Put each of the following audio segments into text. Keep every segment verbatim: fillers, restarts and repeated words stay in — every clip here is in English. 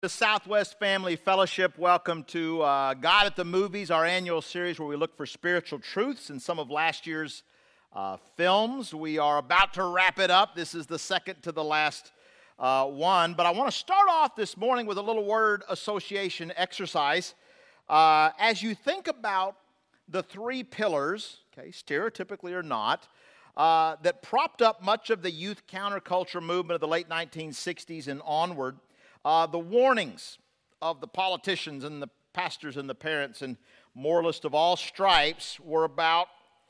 The Southwest Family Fellowship, welcome to uh, God at the Movies, our annual series where we look for spiritual truths in some of last year's uh, films. We are about to wrap it up. This is the second to the last uh, one. But I want to start off this morning with a little word association exercise. Uh, as you think about the three pillars, okay, stereotypically or not, uh, that propped up much of the youth counterculture movement of the late nineteen sixties and onward, Uh, the warnings of the politicians and the pastors and the parents and moralists of all stripes were about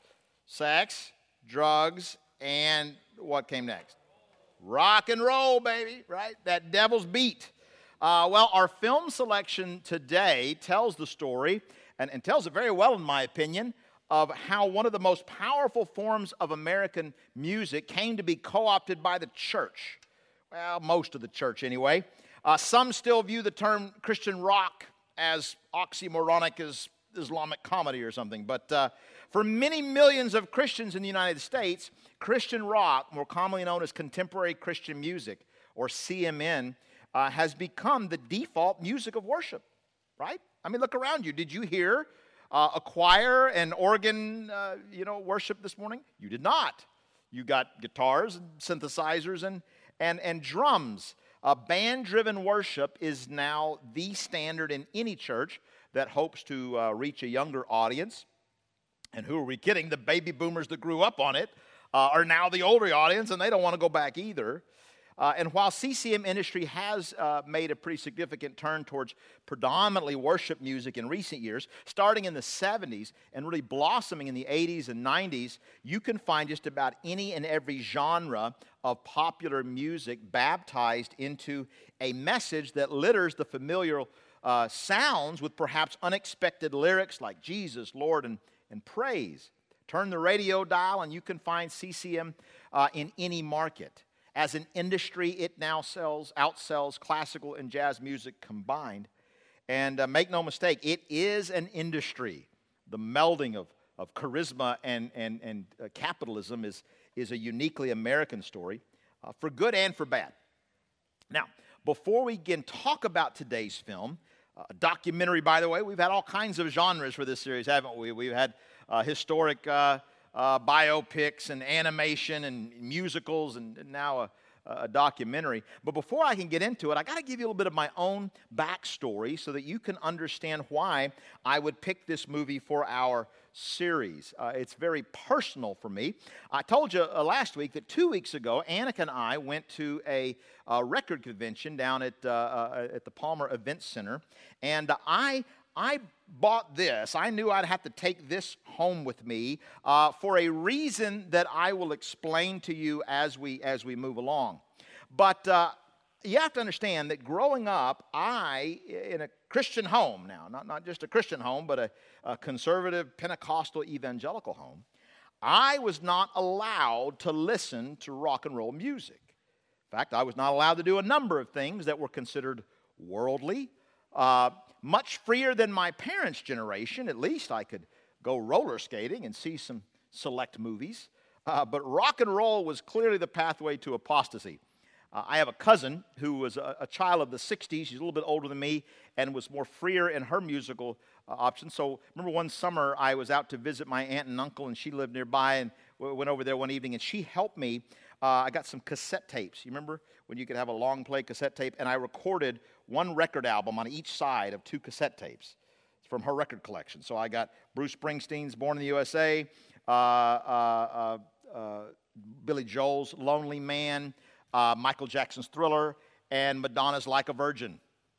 sex, drugs, and what came next? Rock and roll, baby, right? That devil's beat. Uh, well, our film selection today tells the story, and, and tells it very well, in my opinion, of how one of the most powerful forms of American music came to be co-opted by the church. Well, most of the church anyway. Uh, some still view the term Christian rock as oxymoronic as Islamic comedy or something. But uh, for many millions of Christians in the United States, Christian rock, more commonly known as contemporary Christian music, or C M N, uh, has become the default music of worship, right? I mean, look around you. Did you hear uh, a choir and organ, uh, you know, worship this morning? You did not. You got guitars and synthesizers and, and, and drums. Uh, band-driven worship is now the standard in any church that hopes to uh, reach a younger audience. And who are we kidding? The baby boomers that grew up on it uh, are now the older audience, and they don't want to go back either. Uh, and while C C M industry has uh, made a pretty significant turn towards predominantly worship music in recent years, starting in the seventies and really blossoming in the eighties and nineties, you can find just about any and every genre of popular music baptized into a message that litters the familiar uh, sounds with perhaps unexpected lyrics like Jesus, Lord, and, and praise. Turn the radio dial and you can find C C M uh, in any market. As an industry, it now sells, outsells classical and jazz music combined. And uh, make no mistake, it is an industry. The melding of, of charisma and, and, and uh, capitalism is, is a uniquely American story, uh, for good and for bad. Now, before we begin talk about today's film, uh, a documentary, by the way, we've had all kinds of genres for this series, haven't we? We've had uh, historic uh, Uh, biopics and animation and musicals and now a, a documentary. But before I can get into it, I got to give you a little bit of my own backstory so that you can understand why I would pick this movie for our series. Uh, it's very personal for me. I told you uh, last week that two weeks ago, Annika and I went to a, a record convention down at, uh, uh, at the Palmer Event Center, and uh, I I bought this. I knew I'd have to take this home with me uh, for a reason that I will explain to you as we as we move along. But uh, you have to understand that growing up, I, in a Christian home now, not, not just a Christian home, but a, a conservative Pentecostal evangelical home, I was not allowed to listen to rock and roll music. In fact, I was not allowed to do a number of things that were considered worldly, uh, much freer than my parents' generation. At least I could go roller skating and see some select movies. Uh, but rock and roll was clearly the pathway to apostasy. Uh, I have a cousin who was a, a child of the sixties. She's a little bit older than me and was more freer in her musical uh, options. So remember one summer I was out to visit my aunt and uncle, and she lived nearby, and we went over there one evening, and she helped me. Uh, I got some cassette tapes. You remember when you could have a long play cassette tape? And I recorded one record album on each side of two cassette tapes. It's from her record collection. So I got Bruce Springsteen's Born in the U S A, uh, uh, uh, uh, Billy Joel's Lonely Man, uh, Michael Jackson's Thriller, and Madonna's Like a Virgin.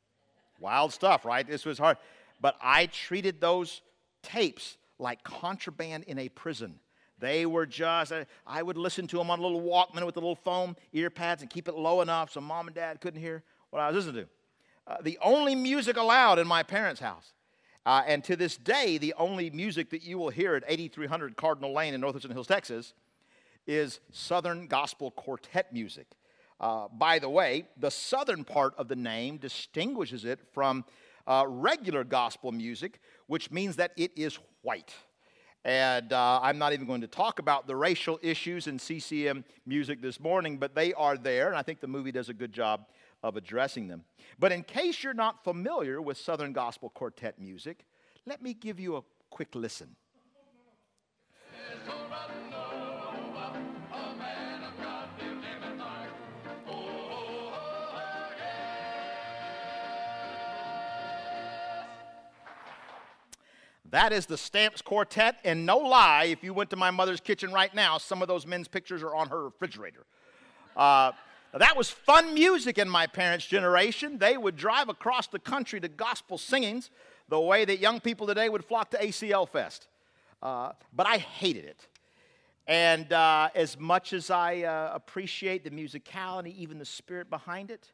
Wild stuff, right? This was hard. But I treated those tapes like contraband in a prison. They were just, I, I would listen to them on a little Walkman with the little foam ear pads and keep it low enough so mom and dad couldn't hear what I was listening to. Uh, the only music allowed in my parents' house. Uh, and to this day, the only music that you will hear at eighty-three hundred Cardinal Lane in Northwestern Hills, Texas, is Southern Gospel Quartet music. Uh, by the way, the southern part of the name distinguishes it from uh, regular gospel music, which means that it is white. And uh, I'm not even going to talk about the racial issues in C C M music this morning, but they are there, and I think the movie does a good job of addressing them. But in case you're not familiar with Southern Gospel Quartet music, let me give you a quick listen. That is the Stamps Quartet, and no lie, if you went to my mother's kitchen right now, some of those men's pictures are on her refrigerator. Uh, that was fun music in my parents' generation. They would drive across the country to gospel singings the way that young people today would flock to A C L Fest. Uh, but I hated it. And uh, as much as I uh, appreciate the musicality, even the spirit behind it,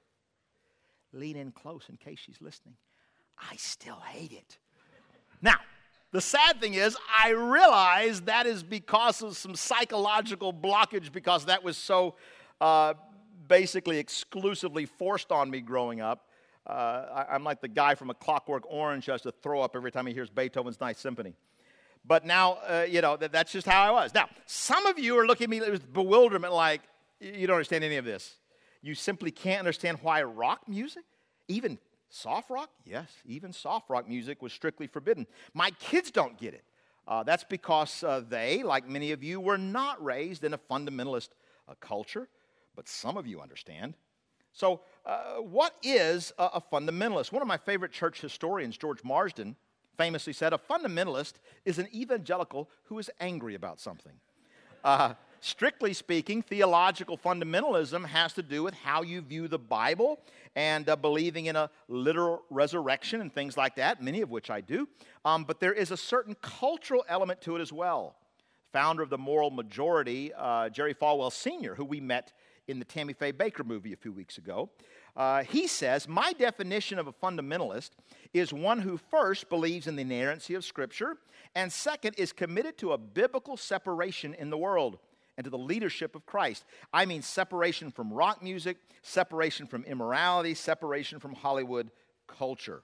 lean in close in case she's listening, I still hate it. Now, the sad thing is, I realize that is because of some psychological blockage, because that was so uh, basically exclusively forced on me growing up. Uh, I, I'm like the guy from A Clockwork Orange who has to throw up every time he hears Beethoven's Ninth Symphony. But now, uh, you know, that, that's just how I was. Now, some of you are looking at me with bewilderment like, you don't understand any of this. You simply can't understand why rock music, even soft rock? Yes, even soft rock music was strictly forbidden. My kids don't get it. Uh, that's because uh, they, like many of you, were not raised in a fundamentalist uh, culture, but some of you understand. So uh, what is a, a fundamentalist? One of my favorite church historians, George Marsden, famously said, a fundamentalist is an evangelical who is angry about something. Uh, strictly speaking, theological fundamentalism has to do with how you view the Bible and uh, believing in a literal resurrection and things like that, many of which I do. Um, but there is a certain cultural element to it as well. Founder of the Moral Majority, uh, Jerry Falwell Senior, who we met in the Tammy Faye Baker movie a few weeks ago, uh, he says, my definition of a fundamentalist is one who first believes in the inerrancy of Scripture, and second is committed to a biblical separation in the world and to the leadership of Christ. I mean separation from rock music, separation from immorality, separation from Hollywood culture.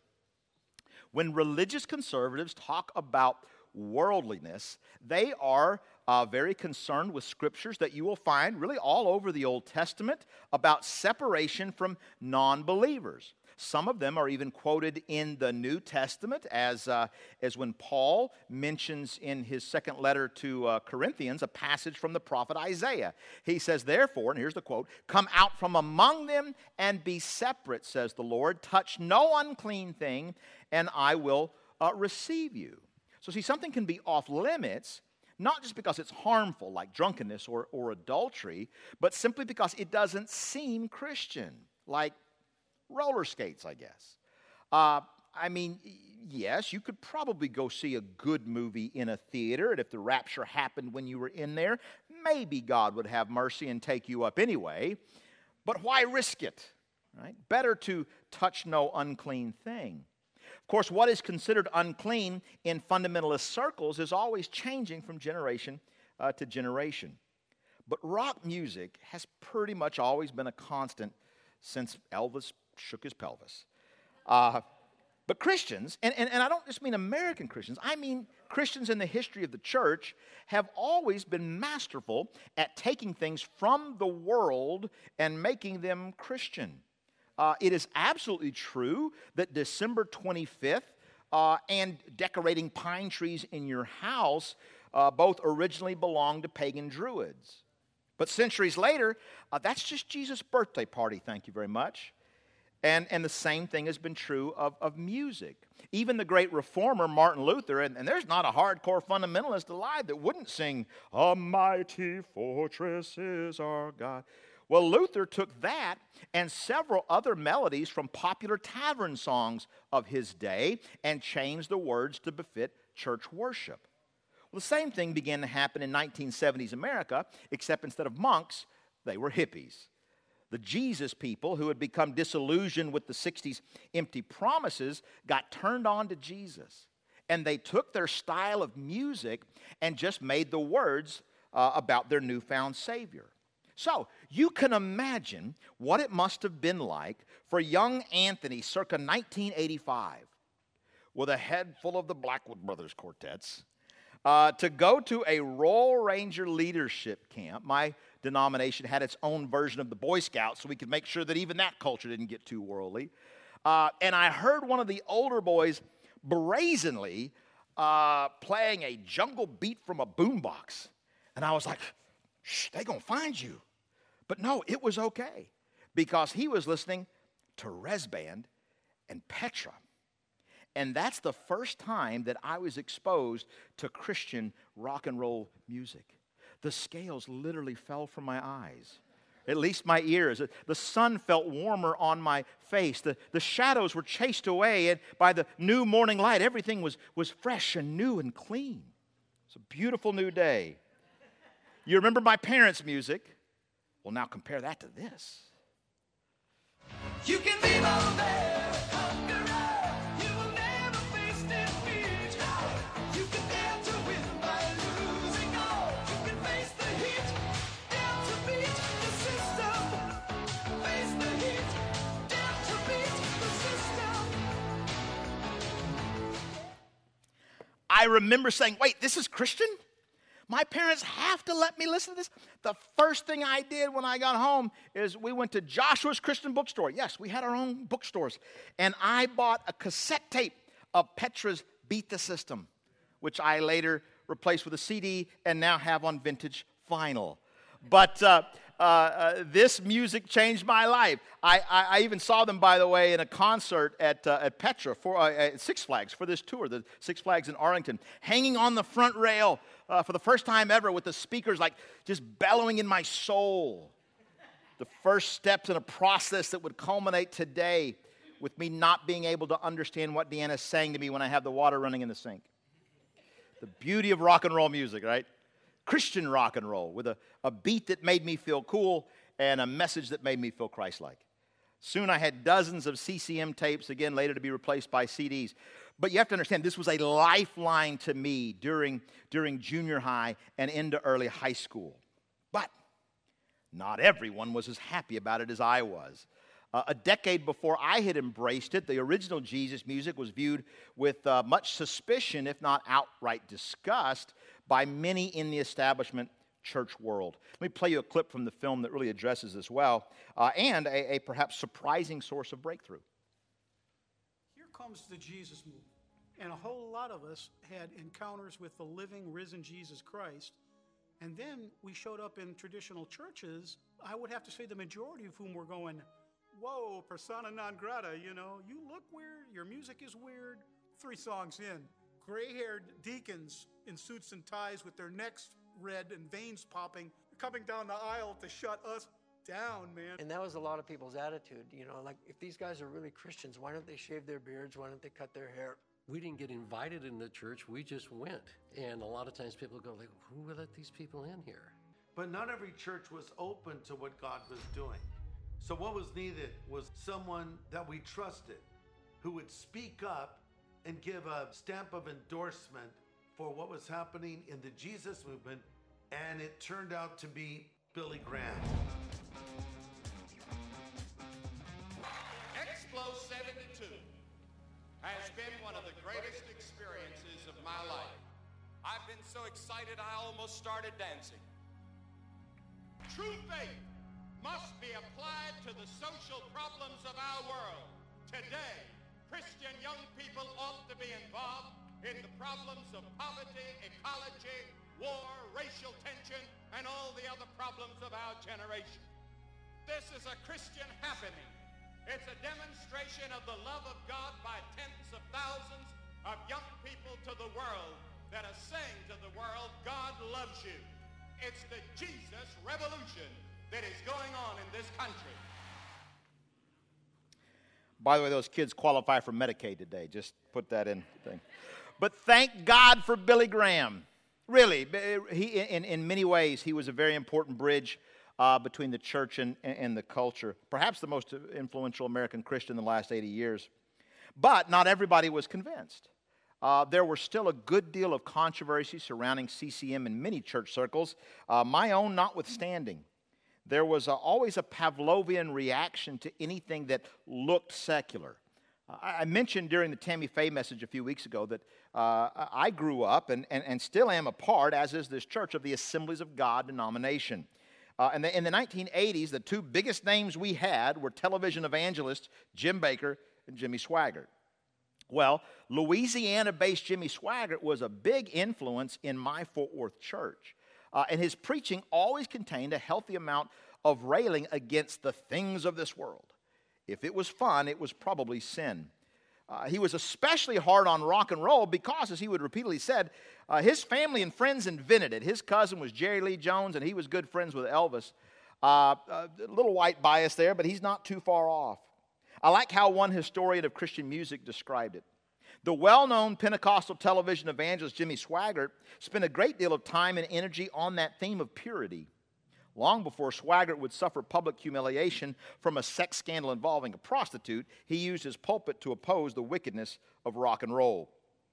When religious conservatives talk about worldliness, they are uh, very concerned with scriptures that you will find really all over the Old Testament about separation from non-believers. Some of them are even quoted in the New Testament, as, uh, as when Paul mentions in his second letter to uh, Corinthians a passage from the prophet Isaiah. He says, therefore, and here's the quote, come out from among them and be separate, says the Lord. Touch no unclean thing, and I will uh, receive you. So see, something can be off limits, not just because it's harmful, like drunkenness or, or adultery, but simply because it doesn't seem Christian, like roller skates, I guess. Uh, I mean, yes, you could probably go see a good movie in a theater, and if the rapture happened when you were in there, maybe God would have mercy and take you up anyway. But why risk it, right? Better to touch no unclean thing. Of course, what is considered unclean in fundamentalist circles is always changing from generation uh, to generation. But rock music has pretty much always been a constant since Elvis shook his pelvis. Uh, but Christians, and, and, and I don't just mean American Christians, I mean Christians in the history of the church have always been masterful at taking things from the world and making them Christian. Uh, it is absolutely true that December twenty-fifth uh, and decorating pine trees in your house uh, both originally belonged to pagan Druids. But centuries later, uh, that's just Jesus' birthday party, thank you very much. And, and the same thing has been true of, of music. Even the great reformer Martin Luther, and, and there's not a hardcore fundamentalist alive that wouldn't sing, "A mighty fortress is our God." Well, Luther took that and several other melodies from popular tavern songs of his day and changed the words to befit church worship. Well, the same thing began to happen in nineteen seventies America, except instead of monks, they were hippies. The Jesus people who had become disillusioned with the sixties empty promises got turned on to Jesus. And they took their style of music and just made the words uh, about their newfound Savior. So, you can imagine what it must have been like for young Anthony circa nineteen eighty-five, with a head full of the Blackwood Brothers quartets, uh, to go to a Royal Ranger leadership camp. My denomination had its own version of the Boy Scouts, so we could make sure that even that culture didn't get too worldly. Uh, and I heard one of the older boys brazenly uh, playing a jungle beat from a boombox. And I was like, shh, they gonna find you. But no, it was okay, because he was listening to Rezband and Petra. And that's the first time that I was exposed to Christian rock and roll music. The scales literally fell from my eyes, at least my ears. The sun felt warmer on my face. The, the shadows were chased away, and by the new morning light, everything was, was fresh and new and clean. It's a beautiful new day. You remember my parents' music? Well, now compare that to this. You can be more than a conqueror. You will never face defeat. You can dare to win by losing all. You can face the heat, dare to beat the system. Face the heat, dare to beat the system. I remember saying, wait, this is Christian? My parents have to let me listen to this. The first thing I did when I got home is we went to Joshua's Christian Bookstore. Yes, we had our own bookstores. And I bought a cassette tape of Petra's Beat the System, which I later replaced with a C D and now have on vintage vinyl. But uh, uh, uh, this music changed my life. I, I, I even saw them, by the way, in a concert at, uh, at Petra, for uh, at Six Flags, for this tour, the Six Flags in Arlington, hanging on the front rail uh, for the first time ever with the speakers like just bellowing in my soul. The first steps in a process that would culminate today with me not being able to understand what Deanna's saying to me when I have the water running in the sink. The beauty of rock and roll music, right? Christian rock and roll with a, a beat that made me feel cool and a message that made me feel Christ-like. Soon I had dozens of C C M tapes, again, later to be replaced by C Ds. But you have to understand, this was a lifeline to me during, during junior high and into early high school. But not everyone was as happy about it as I was. Uh, a decade before I had embraced it, the original Jesus music was viewed with uh, much suspicion, if not outright disgust, by many in the establishment church world. Let me play you a clip from the film that really addresses this well, uh, and a, a perhaps surprising source of breakthrough. Here comes the Jesus movement, and a whole lot of us had encounters with the living, risen Jesus Christ, and then we showed up in traditional churches. I would have to say the majority of whom were going, whoa, persona non grata, you know, you look weird, your music is weird. Three songs in, gray-haired deacons in suits and ties with their necks red and veins popping, coming down the aisle to shut us down, man. And that was a lot of people's attitude, you know, like, if these guys are really Christians, why don't they shave their beards? Why don't they cut their hair? We didn't get invited in the church, we just went. And a lot of times people go like, who will let these people in here? But not every church was open to what God was doing. So what was needed was someone that we trusted, who would speak up and give a stamp of endorsement for what was happening in the Jesus movement, and it turned out to be Billy Graham. Explo seventy-two has been one of the greatest experiences of my life. I've been so excited I almost started dancing. True faith must be applied to the social problems of our world. Today, Christian young people ought to be involved in the problems of poverty, ecology, war, racial tension, and all the other problems of our generation. This is a Christian happening. It's a demonstration of the love of God by tens of thousands of young people to the world that are saying to the world, God loves you. It's the Jesus revolution that is going on in this country. By the way, those kids qualify for Medicaid today. Just put that in the thing. But thank God for Billy Graham. Really, he, in, in many ways, he was a very important bridge uh, between the church and, and the culture. Perhaps the most influential American Christian in the last eighty years. But not everybody was convinced. Uh, there was still a good deal of controversy surrounding C C M in many church circles, uh, my own notwithstanding. There was a, always a Pavlovian reaction to anything that looked secular. Uh, I mentioned during the Tammy Faye message a few weeks ago that uh, I grew up and, and, and still am a part, as is this church, of the Assemblies of God denomination. Uh, and the, in the nineteen eighties, the two biggest names we had were television evangelists Jim Bakker and Jimmy Swaggart. Well, Louisiana-based Jimmy Swaggart was a big influence in my Fort Worth church. Uh, and his preaching always contained a healthy amount of railing against the things of this world. If it was fun, it was probably sin. Uh, he was especially hard on rock and roll because, as he would repeatedly said, uh, his family and friends invented it. His cousin was Jerry Lee Jones, and he was good friends with Elvis. Uh, a little white bias there, but he's not too far off. I like how one historian of Christian music described it. The well-known Pentecostal television evangelist Jimmy Swaggart spent a great deal of time and energy on that theme of purity. Long before Swaggart would suffer public humiliation from a sex scandal involving a prostitute, he used his pulpit to oppose the wickedness of rock and roll.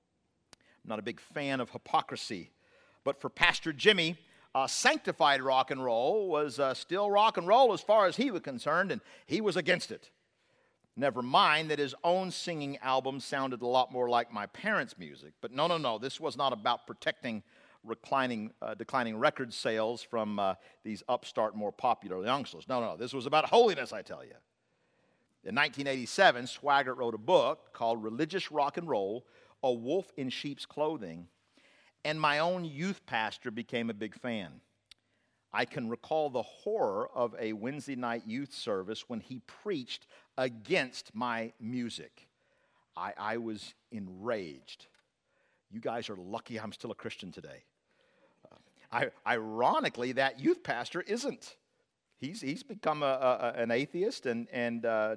I'm not a big fan of hypocrisy, but for Pastor Jimmy, uh, sanctified rock and roll was uh, still rock and roll as far as he was concerned, and he was against it. Never mind that his own singing album sounded a lot more like my parents' music. But no, no, no, this was not about protecting reclining, uh, declining record sales from uh, these upstart, more popular youngsters. No, no, this was about holiness, I tell you. In nineteen eighty-seven, Swaggart wrote a book called Religious Rock and Roll, A Wolf in Sheep's Clothing, and my own youth pastor became a big fan. I can recall the horror of a Wednesday night youth service when he preached against my music. I, I was enraged. You guys are lucky I'm still a Christian today. I, ironically, that youth pastor isn't. He's he's become a, a, an atheist and and uh,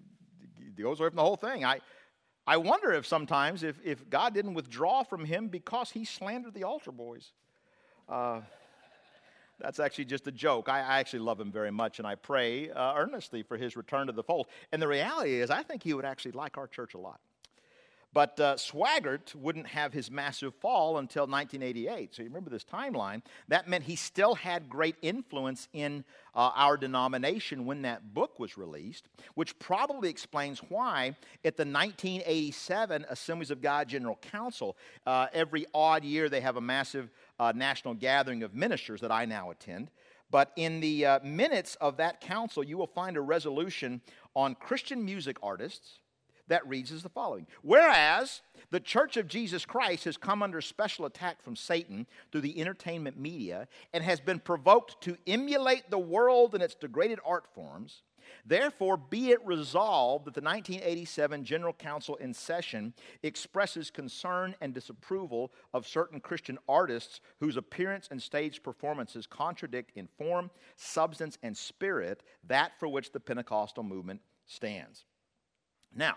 goes away from the whole thing. I I wonder if sometimes if if God didn't withdraw from him because he slandered the altar boys. Uh, that's actually just a joke. I, I actually love him very much, and I pray uh, earnestly for his return to the fold. And the reality is, I think he would actually like our church a lot. But uh, Swaggart wouldn't have his massive fall until nineteen eighty-eight. So you remember this timeline. That meant he still had great influence in uh, our denomination when that book was released, which probably explains why at the nineteen eighty-seven Assemblies of God General Council, uh, every odd year they have a massive uh, national gathering of ministers that I now attend. But in the uh, minutes of that council, you will find a resolution on Christian music artists that reads as the following. Whereas the Church of Jesus Christ has come under special attack from Satan through the entertainment media and has been provoked to emulate the world in its degraded art forms, therefore be it resolved that the nineteen eighty-seven General Council in session expresses concern and disapproval of certain Christian artists whose appearance and stage performances contradict in form, substance, and spirit that for which the Pentecostal movement stands. Now,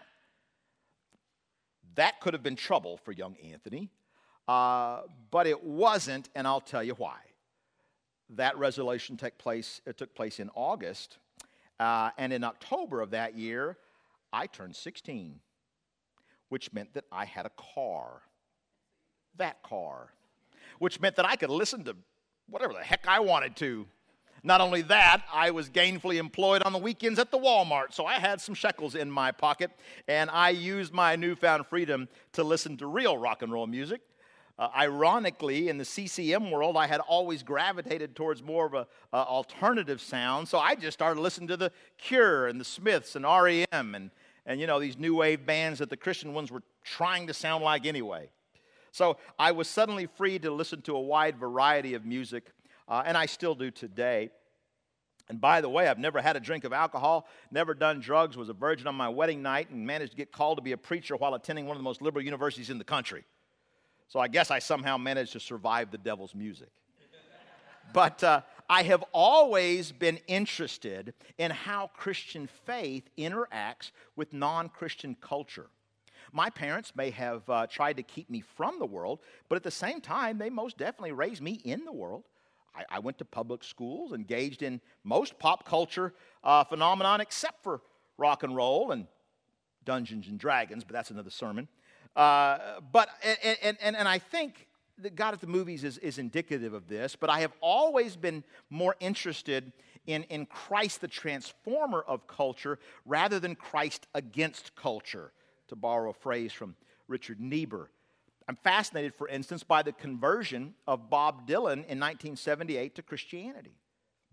that could have been trouble for young Anthony, uh, but it wasn't, and I'll tell you why. That resolution took place, it took place in August, uh, and in October of that year, I turned sixteen, which meant that I had a car. That car. Which meant that I could listen to whatever the heck I wanted to. Not only that, I was gainfully employed on the weekends at the Walmart, so I had some shekels in my pocket, and I used my newfound freedom to listen to real rock and roll music. Uh, ironically, in the C C M world, I had always gravitated towards more of an alternative sound, so I just started listening to The Cure and The Smiths and R E M and, and, you know, these new wave bands that the Christian ones were trying to sound like anyway. So I was suddenly free to listen to a wide variety of music. Uh, and I still do today. And by the way, I've never had a drink of alcohol, never done drugs, was a virgin on my wedding night, and managed to get called to be a preacher while attending one of the most liberal universities in the country. So I guess I somehow managed to survive the devil's music. But uh, I have always been interested in how Christian faith interacts with non-Christian culture. My parents may have uh, tried to keep me from the world, but at the same time, they most definitely raised me in the world. I, I went to public schools, engaged in most pop culture uh, phenomenon except for rock and roll and Dungeons and Dragons, but that's another sermon. Uh, but and, and, and, and I think that God at the Movies is, is indicative of this, but I have always been more interested in, in Christ the transformer of culture rather than Christ against culture, to borrow a phrase from Richard Niebuhr. I'm fascinated, for instance, by the conversion of Bob Dylan in nineteen seventy-eight to Christianity.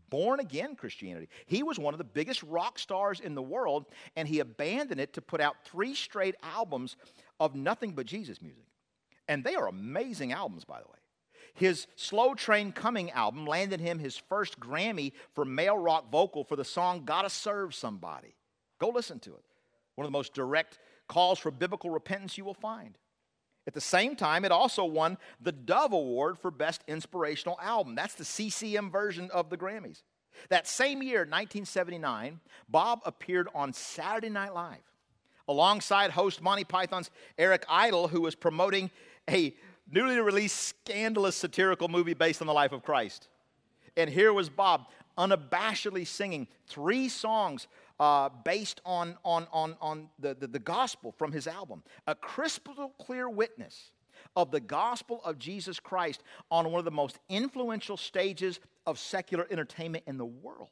born again Christianity. He was one of the biggest rock stars in the world, and he abandoned it to put out three straight albums of nothing but Jesus music. And they are amazing albums, by the way. His Slow Train Coming album landed him his first Grammy for male rock vocal for the song Gotta Serve Somebody. Go listen to it. One of the most direct calls for biblical repentance you will find. At the same time, it also won the Dove Award for Best Inspirational Album. That's the C C M version of the Grammys. That same year, nineteen seventy-nine, Bob appeared on Saturday Night Live alongside host Monty Python's Eric Idle, who was promoting a newly released scandalous satirical movie based on the life of Christ. And here was Bob unabashedly singing three songs uh, based on, on, on, on the, the, the gospel from his album. A crystal clear witness of the gospel of Jesus Christ on one of the most influential stages of secular entertainment in the world.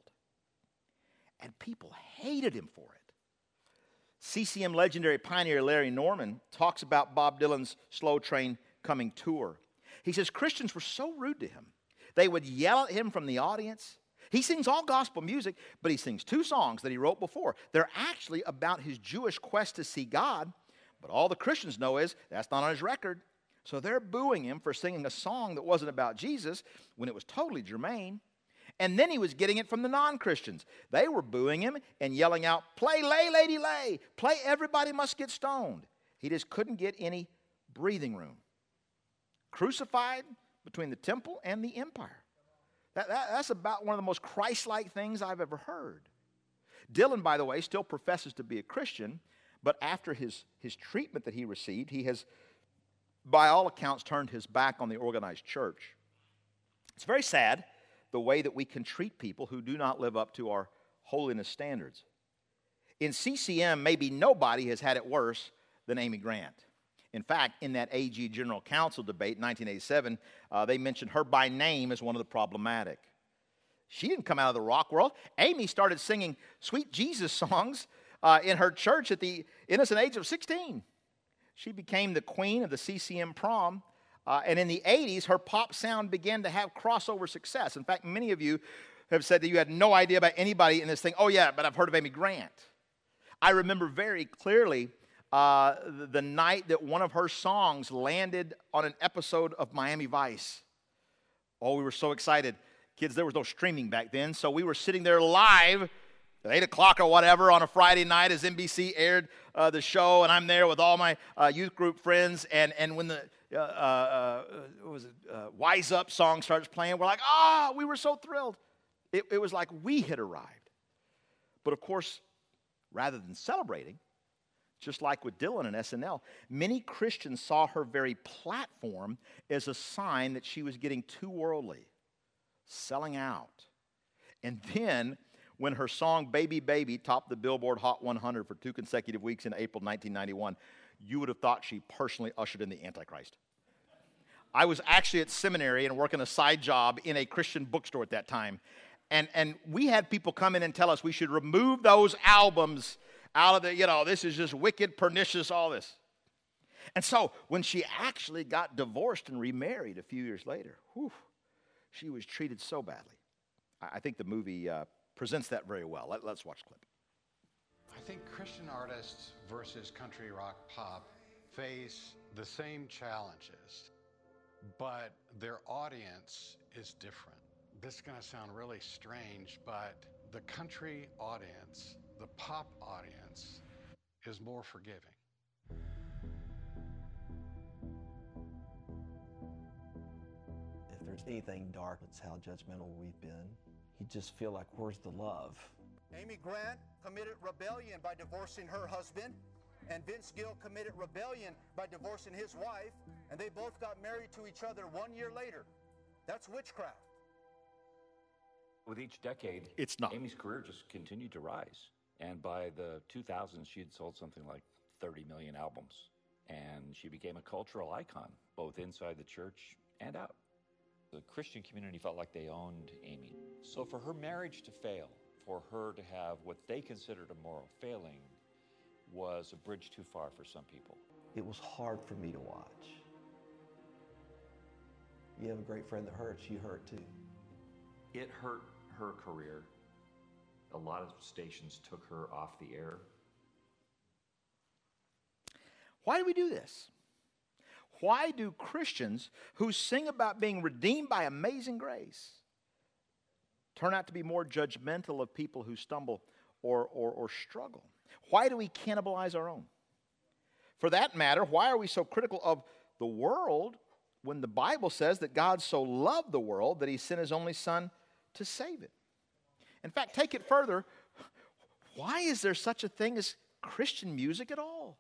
And people hated him for it. C C M legendary pioneer Larry Norman talks about Bob Dylan's Slow Train Coming tour. He says Christians were so rude to him. They would yell at him from the audience. He sings all gospel music, but he sings two songs that he wrote before. They're actually about his Jewish quest to see God, but all the Christians know is that's not on his record. So they're booing him for singing a song that wasn't about Jesus when it was totally germane. And then he was getting it from the non-Christians. They were booing him and yelling out, "Play Lay, Lady, Lay. Play Everybody Must Get Stoned." He just couldn't get any breathing room. Crucified between the temple and the empire. That, that, that's about one of the most Christ-like things I've ever heard. Dylan, by the way, still professes to be a Christian, but after his, his treatment that he received, he has, by all accounts, turned his back on the organized church. It's very sad the way that we can treat people who do not live up to our holiness standards. In C C M, maybe nobody has had it worse than Amy Grant. In fact, in that A G General Council debate in nineteen eighty-seven, uh, they mentioned her by name as one of the problematic. She didn't come out of the rock world. Amy started singing sweet Jesus songs uh, in her church at the innocent age of sixteen. She became the queen of the C C M prom, uh, and in the eighties, her pop sound began to have crossover success. In fact, many of you have said that you had no idea about anybody in this thing. Oh, yeah, but I've heard of Amy Grant. I remember very clearly Uh, the, the night that one of her songs landed on an episode of Miami Vice. Oh, we were so excited. Kids, there was no streaming back then, so we were sitting there live at eight o'clock or whatever on a Friday night as N B C aired uh, the show, and I'm there with all my uh, youth group friends, and, and when the uh, uh, what was it, uh, Wise Up song starts playing, we're like, ah, we were so thrilled. It, it was like we had arrived. But of course, rather than celebrating, just like with Dylan and S N L, many Christians saw her very platform as a sign that she was getting too worldly, selling out. And then, when her song Baby Baby topped the Billboard Hot one hundred for two consecutive weeks in April nineteen ninety-one, you would have thought she personally ushered in the Antichrist. I was actually at seminary and working a side job in a Christian bookstore at that time. And, and we had people come in and tell us we should remove those albums out of the, you know, this is just wicked, pernicious, all this. And so when she actually got divorced and remarried a few years later, whew, she was treated so badly. I, I think the movie uh, presents that very well. Let, let's watch the clip. I think Christian artists versus country rock pop face the same challenges, but their audience is different. This is going to sound really strange, but the country audience, the pop audience, is more forgiving. If there's anything dark, it's how judgmental we've been. You just feel like, where's the love? Amy Grant committed rebellion by divorcing her husband, and Vince Gill committed rebellion by divorcing his wife, and they both got married to each other one year later. That's witchcraft. With each decade, it's not. Amy's career just continued to rise. And by the two thousands, she had sold something like thirty million albums. And she became a cultural icon, both inside the church and out. The Christian community felt like they owned Amy. So for her marriage to fail, for her to have what they considered a moral failing, was a bridge too far for some people. It was hard for me to watch. You have a great friend that hurts, you hurt too. It hurt her career. A lot of stations took her off the air. Why do we do this? Why do Christians who sing about being redeemed by amazing grace turn out to be more judgmental of people who stumble or, or, or struggle? Why do we cannibalize our own? For that matter, why are we so critical of the world when the Bible says that God so loved the world that he sent his only son to save it? In fact, take it further. Why is there such a thing as Christian music at all?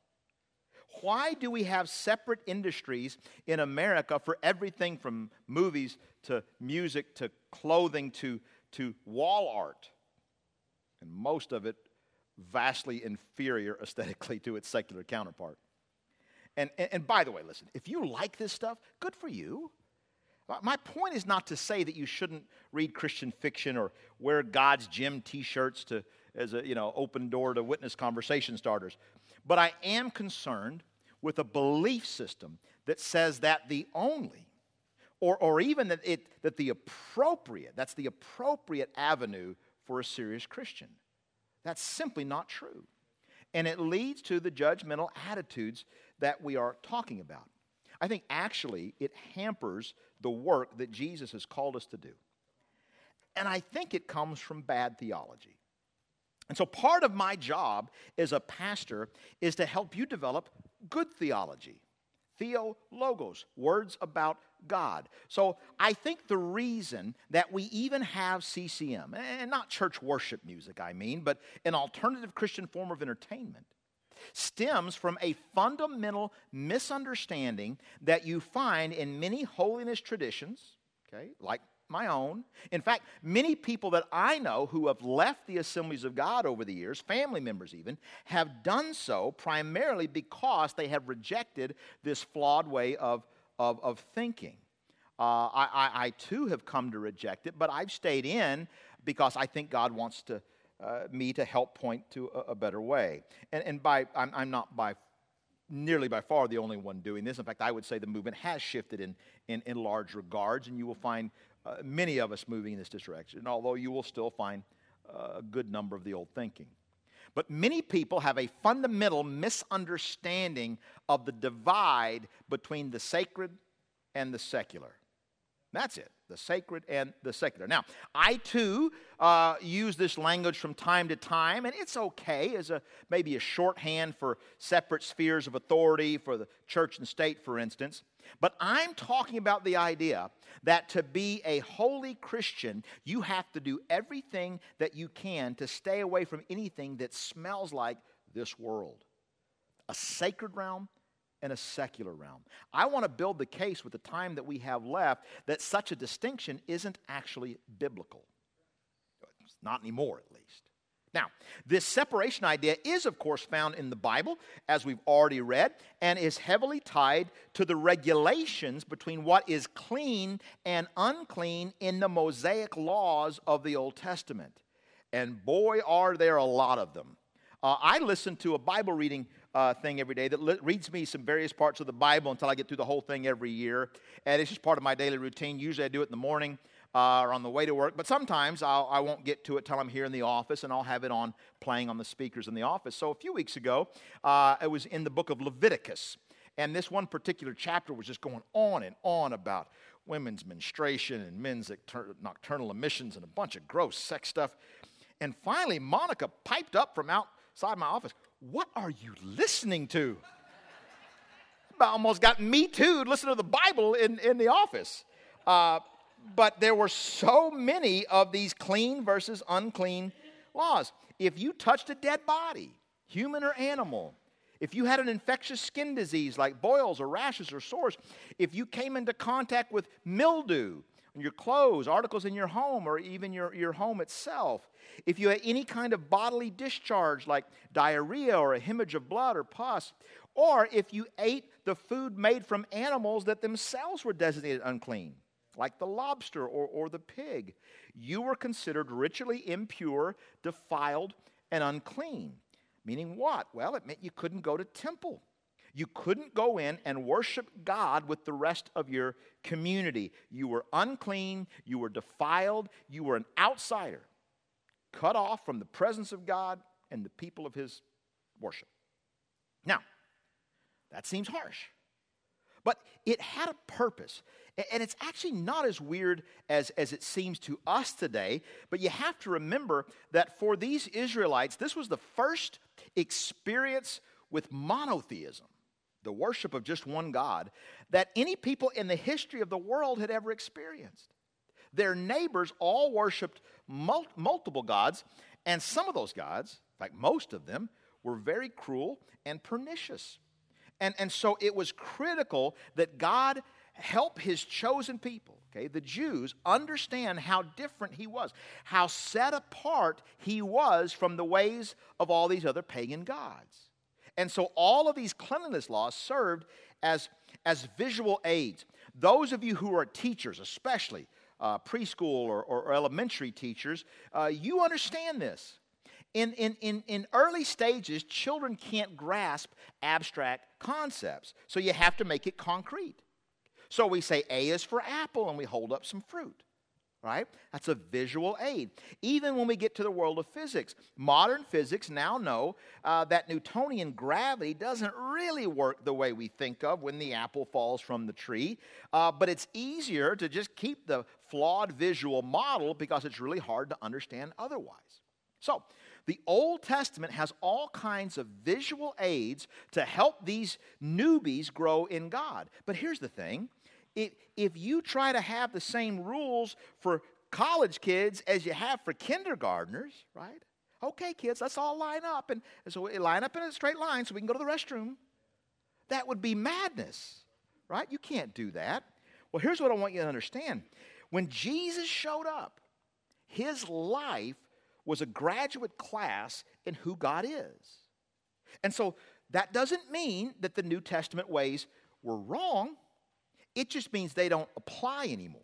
Why do we have separate industries in America for everything from movies to music to clothing to, to wall art? And most of it vastly inferior aesthetically to its secular counterpart. And, and, and by the way, listen, if you like this stuff, good for you. My point is not to say that you shouldn't read Christian fiction or wear God's Gym t-shirts to, as a, you know, open door to witness conversation starters. But I am concerned with a belief system that says that the only, or, or even that, it, that the appropriate, that's the appropriate avenue for a serious Christian. That's simply not true. And it leads to the judgmental attitudes that we are talking about. I think actually it hampers the work that Jesus has called us to do. And I think it comes from bad theology. And so part of my job as a pastor is to help you develop good theology. Theologos, words about God. So I think the reason that we even have C C M, and not church worship music, I mean, but an alternative Christian form of entertainment, stems from a fundamental misunderstanding that you find in many holiness traditions, okay, like my own. In fact, many people that I know who have left the Assemblies of God over the years, family members even, have done so primarily because they have rejected this flawed way of, of, of thinking. Uh, I, I, I too have come to reject it, but I've stayed in because I think God wants to Uh, me to help point to a, a better way. And, and by I'm, I'm not by nearly by far the only one doing this. In fact, I would say the movement has shifted in, in, in large regards, and you will find uh, many of us moving in this direction, although you will still find uh, a good number of the old thinking. But many people have a fundamental misunderstanding of the divide between the sacred and the secular. That's it, the sacred and the secular. Now, I too uh, use this language from time to time, and it's okay as a maybe a shorthand for separate spheres of authority for the church and state, for instance. But I'm talking about the idea that to be a holy Christian, you have to do everything that you can to stay away from anything that smells like this world. A sacred realm and a secular realm. I want to build the case with the time that we have left that such a distinction isn't actually biblical. It's not anymore, at least. Now, this separation idea is, of course, found in the Bible, as we've already read, and is heavily tied to the regulations between what is clean and unclean in the Mosaic laws of the Old Testament. And boy, are there a lot of them. Uh, I listen to a Bible reading uh, thing every day that li- reads me some various parts of the Bible until I get through the whole thing every year. And it's just part of my daily routine. Usually I do it in the morning uh, or on the way to work. But sometimes I'll, I won't get to it till I'm here in the office, and I'll have it on playing on the speakers in the office. So a few weeks ago, uh, it was in the book of Leviticus. And this one particular chapter was just going on and on about women's menstruation and men's nocturnal emissions and a bunch of gross sex stuff. And finally, Monica piped up from outside my office, "What are you listening to?" I almost got me too to listen to the Bible in, in the office. Uh, but there were so many of these clean versus unclean laws. If you touched a dead body, human or animal, if you had an infectious skin disease like boils or rashes or sores, if you came into contact with mildew on your clothes, articles in your home, or even your, your home itself, if you had any kind of bodily discharge like diarrhea or a hemorrhage of blood or pus, or if you ate the food made from animals that themselves were designated unclean, like the lobster or, or the pig, you were considered ritually impure, defiled, and unclean. Meaning what? Well, it meant you couldn't go to temple. You couldn't go in and worship God with the rest of your community. You were unclean, you were defiled, you were an outsider, cut off from the presence of God and the people of his worship. Now, that seems harsh, but it had a purpose. And it's actually not as weird as, as it seems to us today, but you have to remember that for these Israelites, this was the first experience with monotheism, the worship of just one God, that any people in the history of the world had ever experienced. Their neighbors all worshiped mul- multiple gods, and some of those gods, in fact, most of them, were very cruel and pernicious. And, and so it was critical that God help his chosen people, okay, the Jews, understand how different he was, how set apart he was from the ways of all these other pagan gods. And so all of these cleanliness laws served as, as visual aids. Those of you who are teachers, especially uh, preschool or, or elementary teachers, uh, you understand this. In, in, in, in early stages, children can't grasp abstract concepts, so you have to make it concrete. So we say A is for apple, and we hold up some fruit, right? That's a visual aid. Even when we get to the world of physics, modern physics now know uh, that Newtonian gravity doesn't really work the way we think of when the apple falls from the tree, uh, but it's easier to just keep the flawed visual model because it's really hard to understand otherwise. So, the Old Testament has all kinds of visual aids to help these newbies grow in God. But here's the thing. If, if you try to have the same rules for college kids as you have for kindergartners, right? Okay, kids, let's all line up. And so we line up in a straight line so we can go to the restroom. That would be madness, right? You can't do that. Well, here's what I want you to understand. When Jesus showed up, his life was a graduate class in who God is. And so that doesn't mean that the New Testament ways were wrong. It just means they don't apply anymore.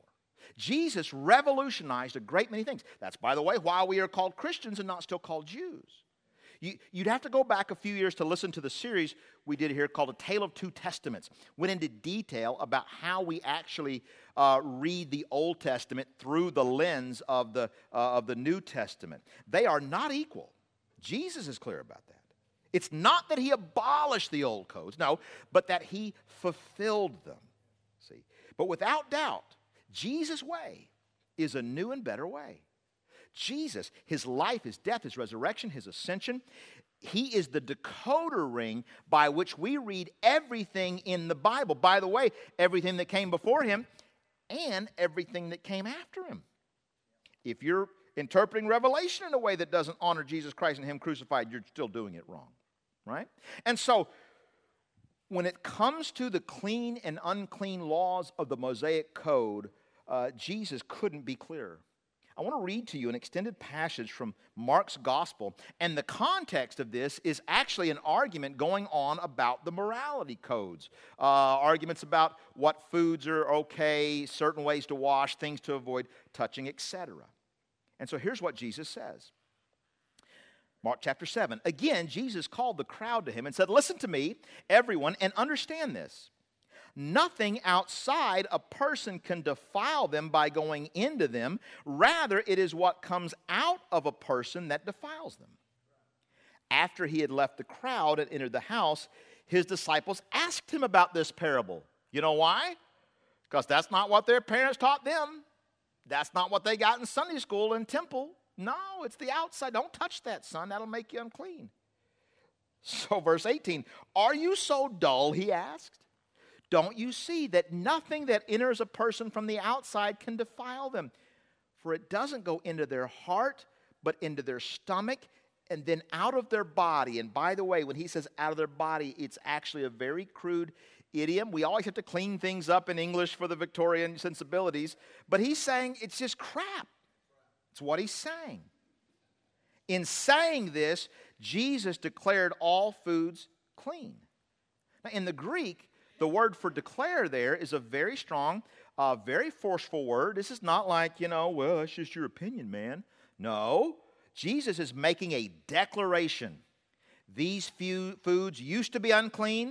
Jesus revolutionized a great many things. That's, by the way, why we are called Christians and not still called Jews. You, you'd have to go back a few years to listen to the series we did here called A Tale of Two Testaments. Went into detail about how we actually uh, read the Old Testament through the lens of the, uh, of the New Testament. They are not equal. Jesus is clear about that. It's not that he abolished the old codes, no, but that he fulfilled them. See, but without doubt, Jesus' way is a new and better way. Jesus, his life, his death, his resurrection, his ascension, he is the decoder ring by which we read everything in the Bible. By the way, everything that came before him and everything that came after him. If you're interpreting Revelation in a way that doesn't honor Jesus Christ and him crucified, you're still doing it wrong, right? And so, when it comes to the clean and unclean laws of the Mosaic Code, uh, Jesus couldn't be clearer. I want to read to you an extended passage from Mark's Gospel, and the context of this is actually an argument going on about the morality codes. Uh, arguments about what foods are okay, certain ways to wash, things to avoid touching, et cetera. And so here's what Jesus says. Mark chapter seven. Again, Jesus called the crowd to him and said, "Listen to me, everyone, and understand this. Nothing outside a person can defile them by going into them. Rather, it is what comes out of a person that defiles them." After he had left the crowd and entered the house, his disciples asked him about this parable. You know why? Because that's not what their parents taught them. That's not what they got in Sunday school and temple. No, it's the outside. Don't touch that, son. That'll make you unclean. So verse eighteen, "Are you so dull?" he asked. "Don't you see that nothing that enters a person from the outside can defile them? For it doesn't go into their heart, but into their stomach, and then out of their body." And by the way, when he says out of their body, it's actually a very crude idiom. We always have to clean things up in English for the Victorian sensibilities. But he's saying it's just crap. It's what he's saying. In saying this, Jesus declared all foods clean. Now, in the Greek, the word for declare there is a very strong, uh, very forceful word. This is not like, you know, well, that's just your opinion, man. No, Jesus is making a declaration. These few foods used to be unclean.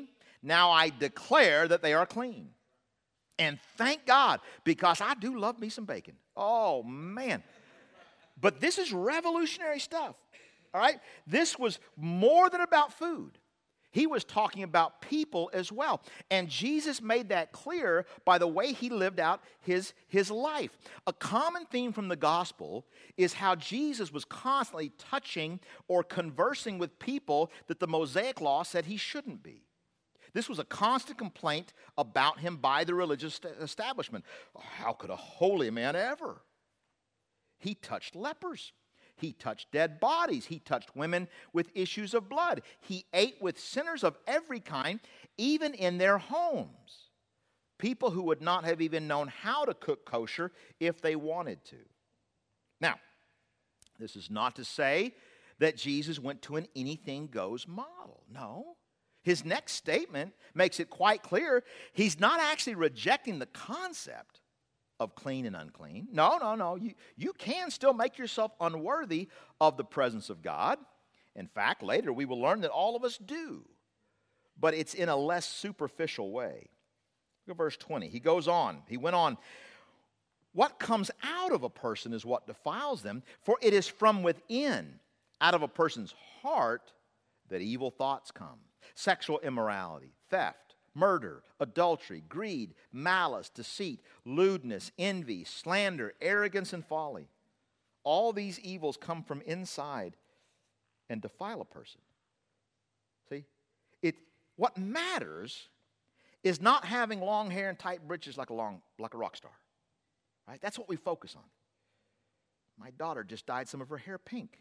Now I declare that they are clean. And thank God, because I do love me some bacon. Oh, man. But this is revolutionary stuff, all right? This was more than about food. He was talking about people as well. And Jesus made that clear by the way he lived out his, his life. A common theme from the gospel is how Jesus was constantly touching or conversing with people that the Mosaic law said he shouldn't be. This was a constant complaint about him by the religious establishment. How could a holy man ever? He touched lepers. He touched dead bodies. He touched women with issues of blood. He ate with sinners of every kind, even in their homes. People who would not have even known how to cook kosher if they wanted to. Now, this is not to say that Jesus went to an anything goes model. No. His next statement makes it quite clear he's not actually rejecting the concept of clean and unclean. No, no, no. You, you can still make yourself unworthy of the presence of God. In fact, later we will learn that all of us do. But it's in a less superficial way. Look at verse twenty. He goes on. He went on. What comes out of a person is what defiles them, for it is from within, out of a person's heart, that evil thoughts come. Sexual immorality, theft, murder, adultery, greed, malice, deceit, lewdness, envy, slander, arrogance, and folly. All these evils come from inside and defile a person. See? It, what matters is not having long hair and tight breeches like a, long, like a rock star. Right? That's what we focus on. My daughter just dyed some of her hair pink.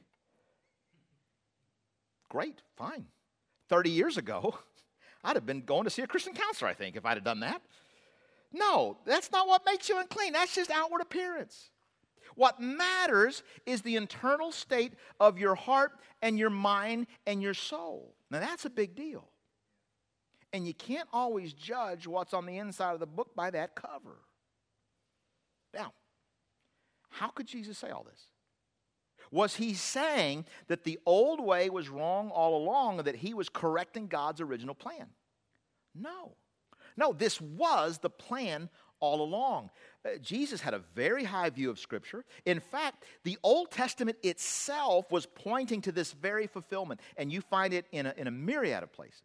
Great, fine. thirty years ago, I'd have been going to see a Christian counselor, I think, if I'd have done that. No, that's not what makes you unclean. That's just outward appearance. What matters is the internal state of your heart and your mind and your soul. Now, that's a big deal. And you can't always judge what's on the inside of the book by that cover. Now, how could Jesus say all this? Was he saying that the old way was wrong all along and that he was correcting God's original plan? No. No, this was the plan all along. Uh, Jesus had a very high view of Scripture. In fact, the Old Testament itself was pointing to this very fulfillment, and you find it in a, in a myriad of places.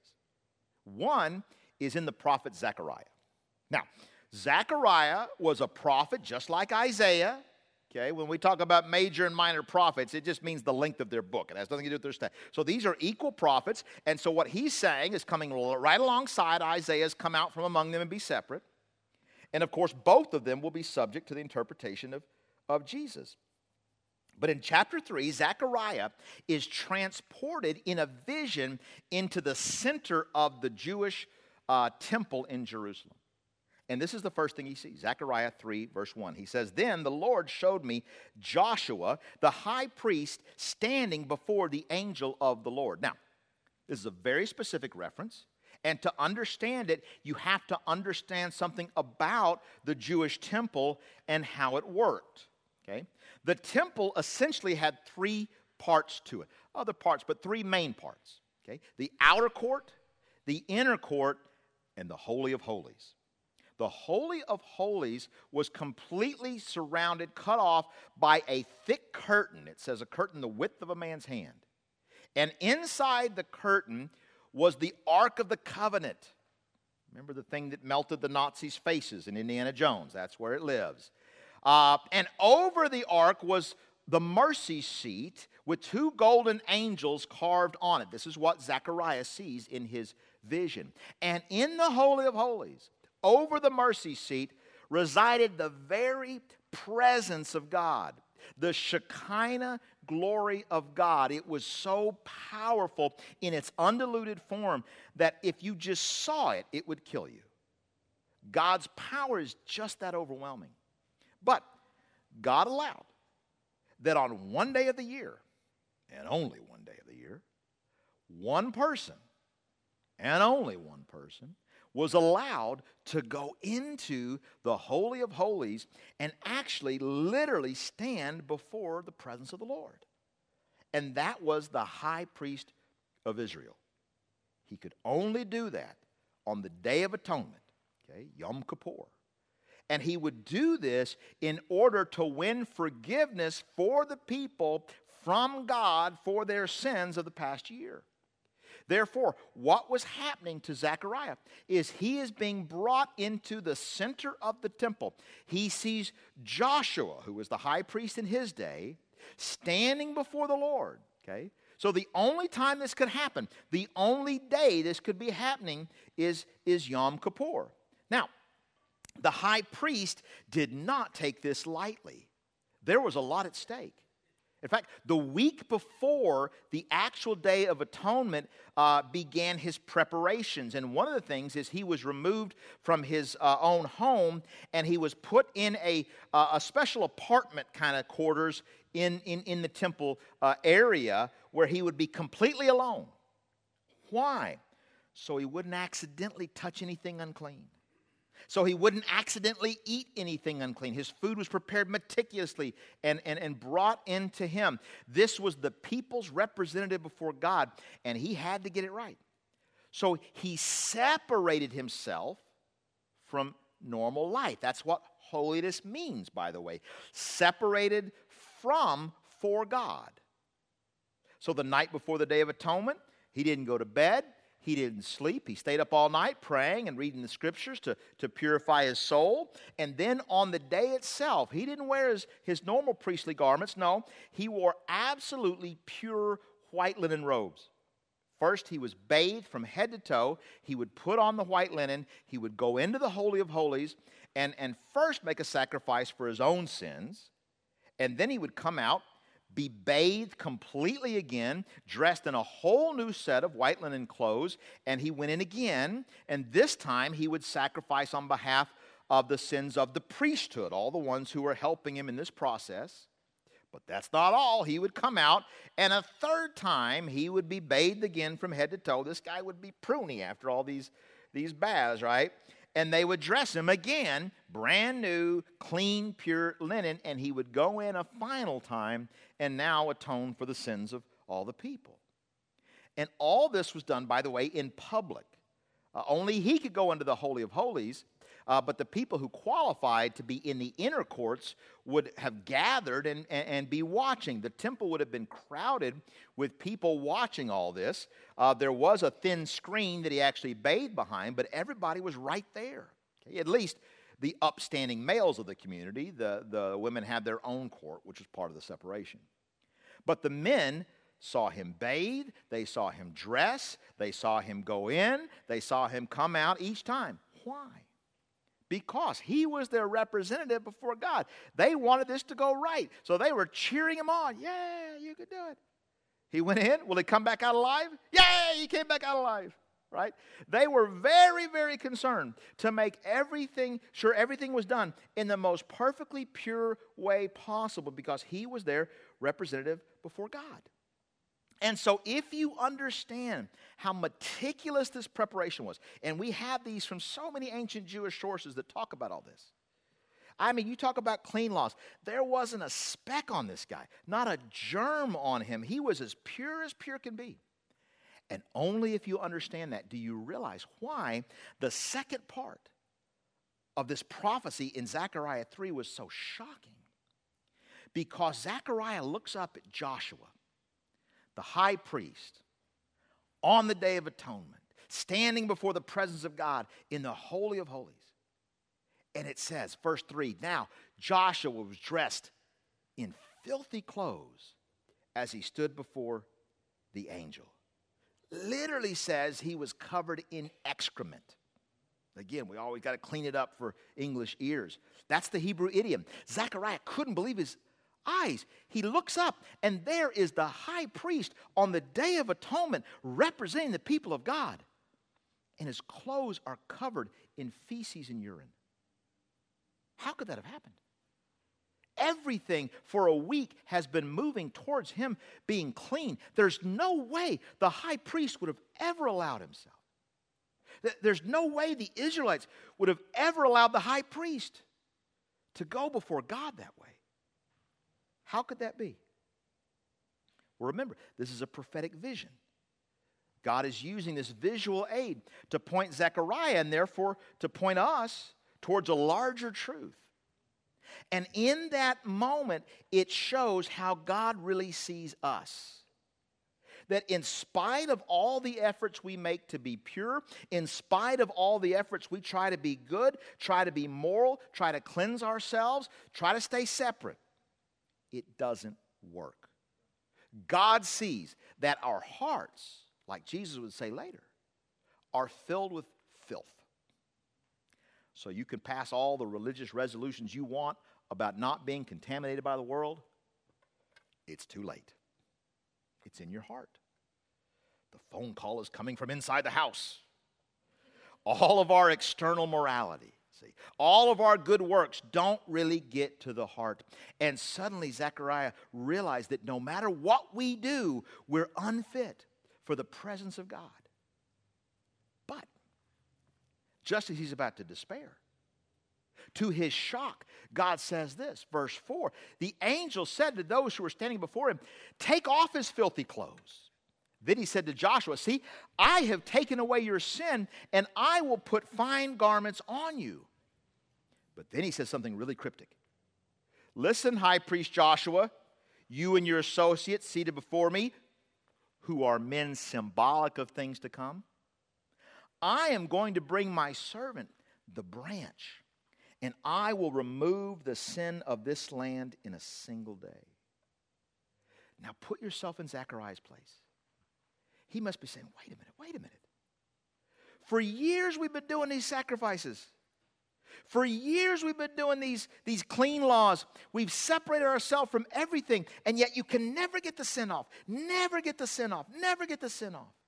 One is in the prophet Zechariah. Now, Zechariah was a prophet just like Isaiah. Okay, when we talk about major and minor prophets, it just means the length of their book. It has nothing to do with their staff. So these are equal prophets, and so what he's saying is coming right alongside Isaiah's come out from among them and be separate. And of course, both of them will be subject to the interpretation of, of Jesus. But in chapter three, Zechariah is transported in a vision into the center of the Jewish uh, temple in Jerusalem. And this is the first thing he sees. Zechariah three, verse one. He says, "Then the Lord showed me Joshua, the high priest, standing before the angel of the Lord." Now, this is a very specific reference. And to understand it, you have to understand something about the Jewish temple and how it worked. Okay? The temple essentially had three parts to it. Other parts, but three main parts. Okay? The outer court, the inner court, and the Holy of Holies. The Holy of Holies was completely surrounded, cut off by a thick curtain. It says a curtain the width of a man's hand. And inside the curtain was the Ark of the Covenant. Remember the thing that melted the Nazis' faces in Indiana Jones? That's where it lives. Uh, and over the Ark was the mercy seat with two golden angels carved on it. This is what Zechariah sees in his vision. And in the Holy of Holies, over the mercy seat, resided the very presence of God, the Shekinah glory of God. It was so powerful in its undiluted form that if you just saw it, it would kill you. God's power is just that overwhelming. But God allowed that on one day of the year, and only one day of the year, one person, and only one person, was allowed to go into the Holy of Holies and actually literally stand before the presence of the Lord. And that was the high priest of Israel. He could only do that on the Day of Atonement, okay, Yom Kippur. And he would do this in order to win forgiveness for the people from God for their sins of the past year. Therefore, what was happening to Zechariah is he is being brought into the center of the temple. He sees Joshua, who was the high priest in his day, standing before the Lord. Okay? So the only time this could happen, the only day this could be happening is, is Yom Kippur. Now, the high priest did not take this lightly. There was a lot at stake. In fact, the week before the actual Day of Atonement uh, began his preparations. And one of the things is he was removed from his uh, own home and he was put in a, uh, a special apartment kind of quarters in, in, in the temple uh, area where he would be completely alone. Why? So he wouldn't accidentally touch anything unclean. So he wouldn't accidentally eat anything unclean. His food was prepared meticulously and, and, and brought into him. This was the people's representative before God, and he had to get it right. So he separated himself from normal life. That's what holiness means, by the way. Separated from for God. So the night before the Day of Atonement, he didn't go to bed. He didn't sleep. He stayed up all night praying and reading the scriptures to, to purify his soul. And then on the day itself, he didn't wear his, his normal priestly garments. No, he wore absolutely pure white linen robes. First, he was bathed from head to toe. He would put on the white linen. He would go into the Holy of Holies and, and first make a sacrifice for his own sins. And then he would come out, be bathed completely again, dressed in a whole new set of white linen clothes, and he went in again, and this time he would sacrifice on behalf of the sins of the priesthood, all the ones who were helping him in this process. But that's not all. He would come out, and a third time he would be bathed again from head to toe. This guy would be pruny after all these, these baths, right? And they would dress him again, brand new, clean, pure linen, and he would go in a final time and now atone for the sins of all the people. And all this was done, by the way, in public. Uh, only he could go into the Holy of Holies, uh, but the people who qualified to be in the inner courts would have gathered and, and, and be watching. The temple would have been crowded with people watching all this. Uh, there was a thin screen that he actually bathed behind, but everybody was right there. Okay? At least the upstanding males of the community. The, the women had their own court, which was part of the separation. But the men saw him bathe, they saw him dress, they saw him go in, they saw him come out each time. Why? Because he was their representative before God. They wanted this to go right. So they were cheering him on. Yeah, you could do it. He went in. Will he come back out alive? Yeah, he came back out alive. Right? They were very, very concerned to make everything, sure everything was done in the most perfectly pure way possible because he was their representative before God. And so if you understand how meticulous this preparation was, and we have these from so many ancient Jewish sources that talk about all this. I mean, you talk about clean laws. There wasn't a speck on this guy, not a germ on him. He was as pure as pure can be. And only if you understand that do you realize why the second part of this prophecy in Zechariah three was so shocking. Because Zechariah looks up at Joshua, the high priest, on the Day of Atonement, standing before the presence of God in the Holy of Holies. And it says, verse three, now Joshua was dressed in filthy clothes as he stood before the angel. Literally says he was covered in excrement. Again, we always got to clean it up for English ears. That's the Hebrew idiom. Zechariah couldn't believe his eyes. He looks up, and there is the high priest on the Day of Atonement representing the people of God. And his clothes are covered in feces and urine. How could that have happened? Everything for a week has been moving towards him being clean. There's no way the high priest would have ever allowed himself. There's no way the Israelites would have ever allowed the high priest to go before God that way. How could that be? Well, remember, this is a prophetic vision. God is using this visual aid to point Zechariah and therefore to point us towards a larger truth. And in that moment, it shows how God really sees us. That in spite of all the efforts we make to be pure, in spite of all the efforts we try to be good, try to be moral, try to cleanse ourselves, try to stay separate, it doesn't work. God sees that our hearts, like Jesus would say later, are filled with filth. So you can pass all the religious resolutions you want about not being contaminated by the world. It's too late. It's in your heart. The phone call is coming from inside the house. All of our external morality, see, all of our good works don't really get to the heart. And suddenly Zechariah realized that no matter what we do, we're unfit for the presence of God. But just as he's about to despair, to his shock, God says this, verse four, the angel said to those who were standing before him, take off his filthy clothes. Then he said to Joshua, see, I have taken away your sin, and I will put fine garments on you. But then he says something really cryptic. Listen, high priest Joshua, you and your associates seated before me, who are men symbolic of things to come, I am going to bring my servant, the branch, and I will remove the sin of this land in a single day. Now put yourself in Zechariah's place. He must be saying, wait a minute, wait a minute. For years we've been doing these sacrifices. For years we've been doing these, these clean laws. We've separated ourselves from everything, and yet you can never get the sin off. Never get the sin off. Never get the sin off.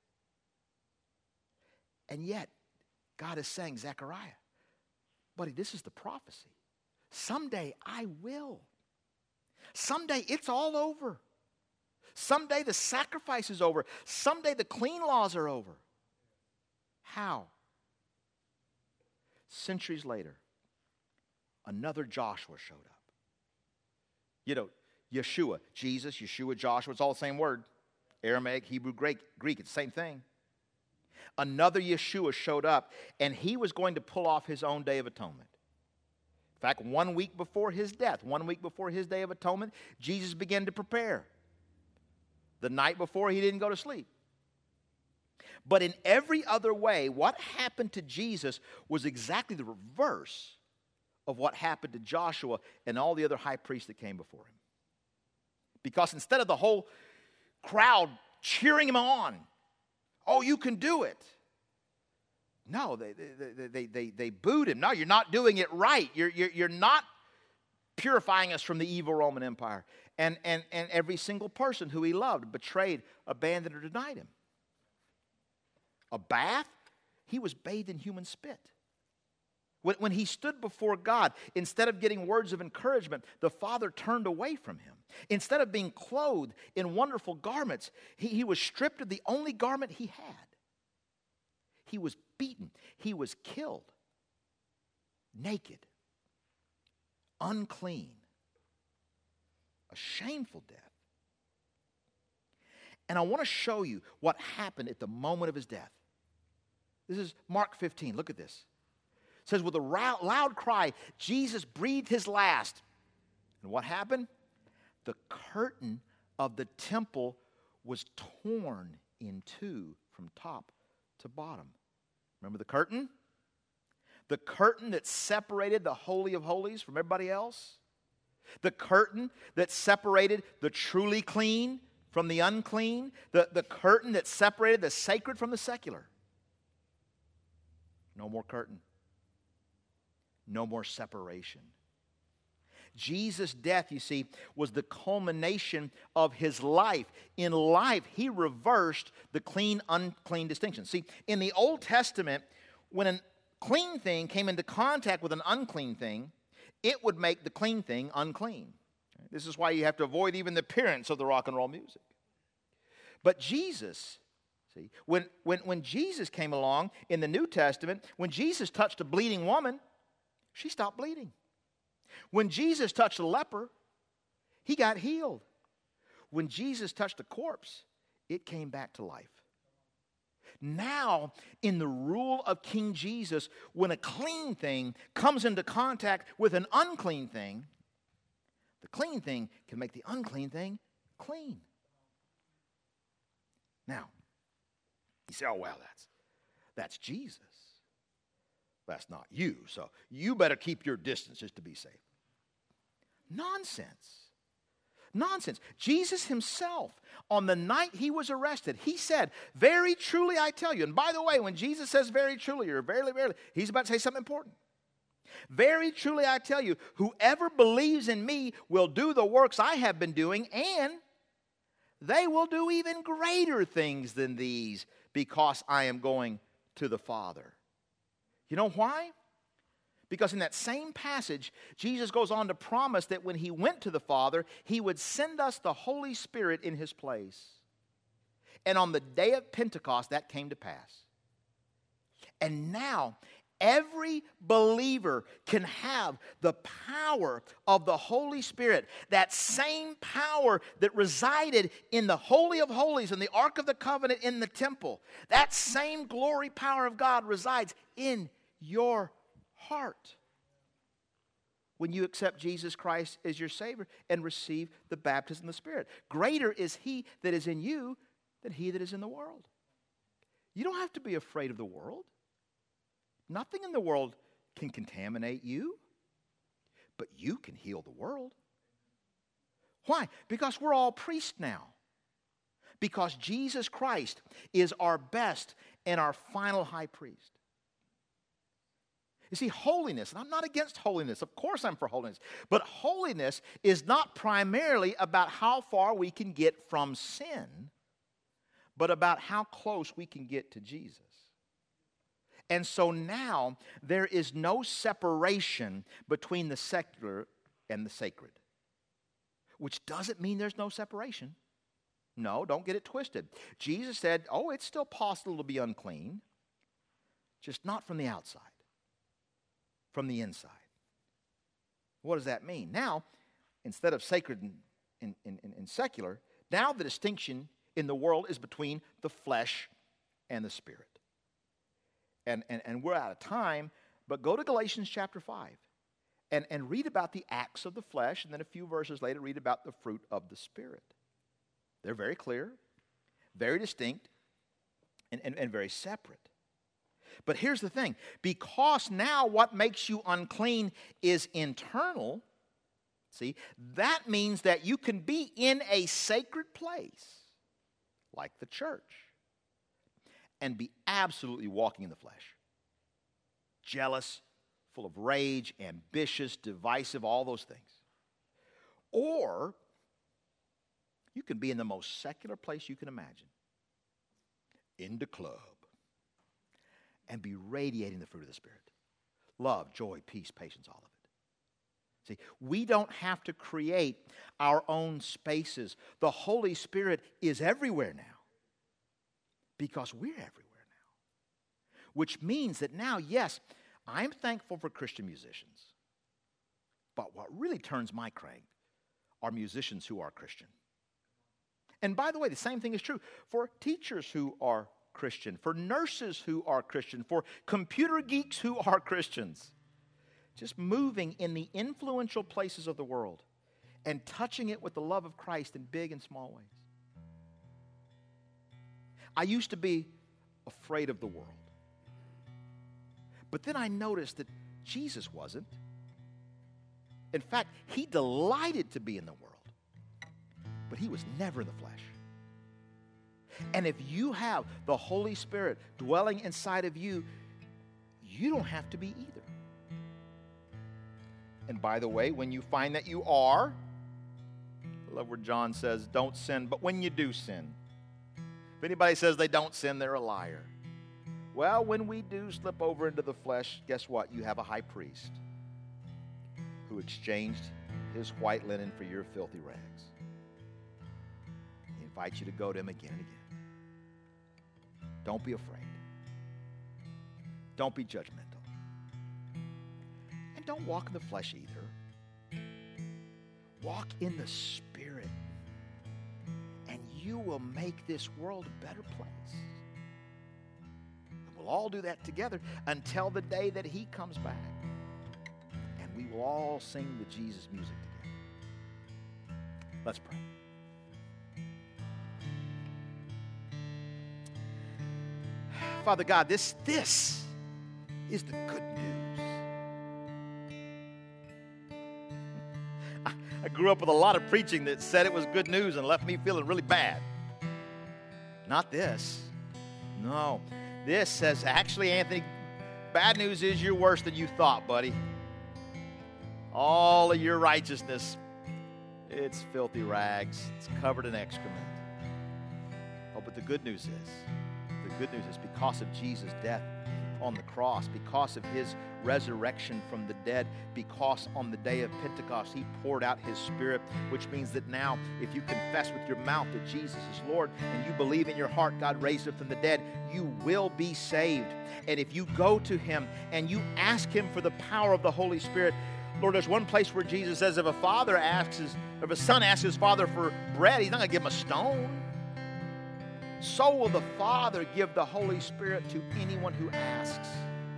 And yet, God is saying, Zechariah, buddy, this is the prophecy. Someday I will. Someday it's all over. Someday the sacrifice is over. Someday the clean laws are over. How? Centuries later, another Joshua showed up. You know, Yeshua, Jesus, Yeshua, Joshua, it's all the same word. Aramaic, Hebrew, Greek, Greek, it's the same thing. Another Yeshua showed up, and he was going to pull off his own Day of Atonement. In fact, one week before his death, one week before his Day of Atonement, Jesus began to prepare. The night before, he didn't go to sleep. But in every other way, what happened to Jesus was exactly the reverse of what happened to Joshua and all the other high priests that came before him. Because instead of the whole crowd cheering him on, oh, you can do it. No, they, they, they, they, they booed him. No, you're not doing it right. You're, you're, you're not purifying us from the evil Roman Empire. And, and, and every single person who he loved betrayed, abandoned, or denied him. A bath, he was bathed in human spit. When, when he stood before God, instead of getting words of encouragement, the Father turned away from him. Instead of being clothed in wonderful garments, he, he was stripped of the only garment he had. He was beaten. He was killed. Naked. Unclean. A shameful death. And I want to show you what happened at the moment of his death. This is Mark fifteen. Look at this. It says, with a loud cry, Jesus breathed his last. And what happened? The curtain of the temple was torn in two from top to bottom. Remember the curtain? The curtain that separated the Holy of Holies from everybody else? The curtain that separated the truly clean from the unclean? The, the curtain that separated the sacred from the secular? No more curtain. No more separation. Jesus' death, you see, was the culmination of his life. In life, he reversed the clean-unclean distinction. See, in the Old Testament, when a clean thing came into contact with an unclean thing, it would make the clean thing unclean. This is why you have to avoid even the appearance of the rock and roll music. But Jesus, see, when, when, when Jesus came along in the New Testament, when Jesus touched a bleeding woman, she stopped bleeding. When Jesus touched a leper, he got healed. When Jesus touched a corpse, it came back to life. Now, in the rule of King Jesus, when a clean thing comes into contact with an unclean thing, the clean thing can make the unclean thing clean. Now, you say, oh, well, that's, that's Jesus. That's not you, so you better keep your distance just to be safe. Nonsense. Nonsense. Jesus himself, on the night he was arrested, he said, very truly I tell you, and by the way, when Jesus says very truly or verily, verily, he's about to say something important. Very truly I tell you, whoever believes in me will do the works I have been doing, and they will do even greater things than these, because I am going to the Father. You know why? Because in that same passage, Jesus goes on to promise that when he went to the Father, he would send us the Holy Spirit in his place. And on the day of Pentecost, that came to pass. And now, every believer can have the power of the Holy Spirit, that same power that resided in the Holy of Holies and the Ark of the Covenant in the temple. That same glory power of God resides in your heart when you accept Jesus Christ as your Savior and receive the baptism of the Spirit. Greater is he that is in you than he that is in the world. You don't have to be afraid of the world. Nothing in the world can contaminate you, but you can heal the world. Why? Because we're all priests now. Because Jesus Christ is our best and our final high priest. You see, holiness, and I'm not against holiness. Of course I'm for holiness. But holiness is not primarily about how far we can get from sin, but about how close we can get to Jesus. And so now there is no separation between the secular and the sacred. Which doesn't mean there's no separation. No, don't get it twisted. Jesus said, oh, it's still possible to be unclean, just not from the outside. From the inside. What does that mean? Now, instead of sacred and, and, and, and secular, now the distinction in the world is between the flesh and the spirit. And, and, and we're out of time, but go to Galatians chapter five and, and read about the acts of the flesh, and then a few verses later read about the fruit of the Spirit. They're very clear, very distinct, and, and, and very separate. But here's the thing. Because now what makes you unclean is internal, see, that means that you can be in a sacred place, like the church, and be absolutely walking in the flesh. Jealous, full of rage, ambitious, divisive, all those things. Or you can be in the most secular place you can imagine. In the club. And be radiating the fruit of the Spirit. Love, joy, peace, patience, all of it. See, we don't have to create our own spaces. The Holy Spirit is everywhere now. Because we're everywhere now. Which means that now, yes, I'm thankful for Christian musicians. But what really turns my crank are musicians who are Christian. And by the way, the same thing is true for teachers who are Christian, for nurses who are Christian, for computer geeks who are Christians. Just moving in the influential places of the world and touching it with the love of Christ in big and small ways. I used to be afraid of the world. But then I noticed that Jesus wasn't. In fact, he delighted to be in the world. But he was never in the flesh. And if you have the Holy Spirit dwelling inside of you, you don't have to be either. And by the way, when you find that you are, I love where John says, don't sin, but when you do sin. If anybody says they don't sin, they're a liar. Well, when we do slip over into the flesh, guess what? You have a high priest who exchanged his white linen for your filthy rags. He invites you to go to him again and again. Don't be afraid. Don't be judgmental. And don't walk in the flesh either. Walk in the Spirit. And you will make this world a better place. We'll all do that together until the day that he comes back. And we will all sing the Jesus music together. Let's pray. Father God, this, this is the good news. I, I grew up with a lot of preaching that said it was good news and left me feeling really bad. Not this. No. This says, actually, Anthony, bad news is you're worse than you thought, buddy. All of your righteousness, it's filthy rags. It's covered in excrement. Oh, but the good news is, the good news is because of Jesus' death on the cross, because of his resurrection from the dead, because on the day of Pentecost he poured out his Spirit, which means that now if you confess with your mouth that Jesus is Lord and you believe in your heart God raised him from the dead, you will be saved. And if you go to him and you ask him for the power of the Holy Spirit, Lord, there's one place where Jesus says if a father asks his, if a son asks his father for bread, he's not going to give him a stone. So will the Father give the Holy Spirit to anyone who asks.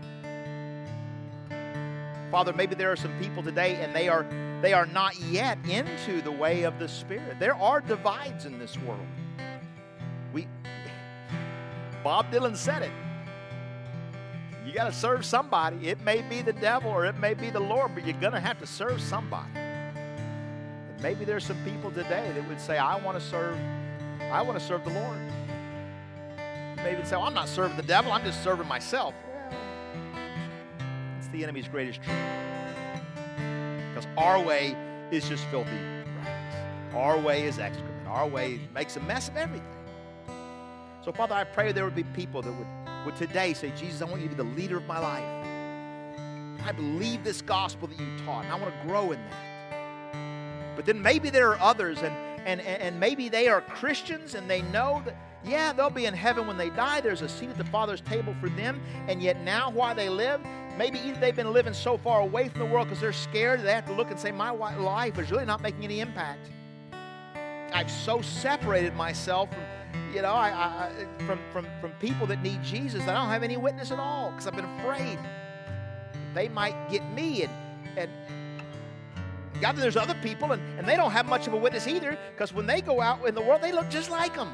Father, maybe there are some people today and they are they are not yet into the way of the Spirit. There are divides in this world. We Bob Dylan said it. You got to serve somebody. It may be the devil or it may be the Lord, but you're going to have to serve somebody. And maybe there's some people today that would say, I want to serve I want to serve the Lord. Maybe say, well, I'm not serving the devil, I'm just serving myself. Well, it's the enemy's greatest trick. Because our way is just filthy rags. Our way is excrement. Our way makes a mess of everything. So, Father, I pray there would be people that would, would today say, Jesus, I want you to be the leader of my life. I believe this gospel that you taught, and I want to grow in that. But then maybe there are others, and, and, and maybe they are Christians, and they know that, yeah, they'll be in heaven when they die. There's a seat at the Father's table for them. And yet now while they live, maybe they've been living so far away from the world because they're scared. They have to look and say, my life is really not making any impact. I've so separated myself from, you know, I, I, from, from, from people that need Jesus that I don't have any witness at all because I've been afraid they might get me. And, and God, there's other people, and, and they don't have much of a witness either because when they go out in the world, they look just like them.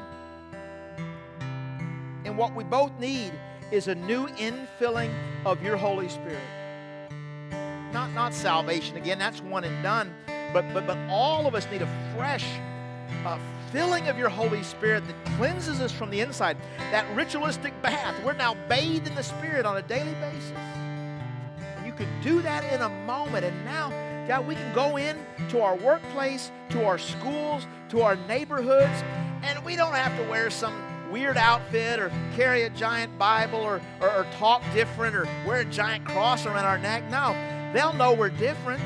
And what we both need is a new infilling of your Holy Spirit. Not, not salvation again, that's one and done. But, but, but all of us need a fresh uh, filling of your Holy Spirit that cleanses us from the inside. That ritualistic bath. We're now bathed in the Spirit on a daily basis. And you can do that in a moment. And now, God, we can go in to our workplace, to our schools, to our neighborhoods, and we don't have to wear some weird outfit or carry a giant Bible or, or, or talk different or wear a giant cross around our neck. No, they'll know we're different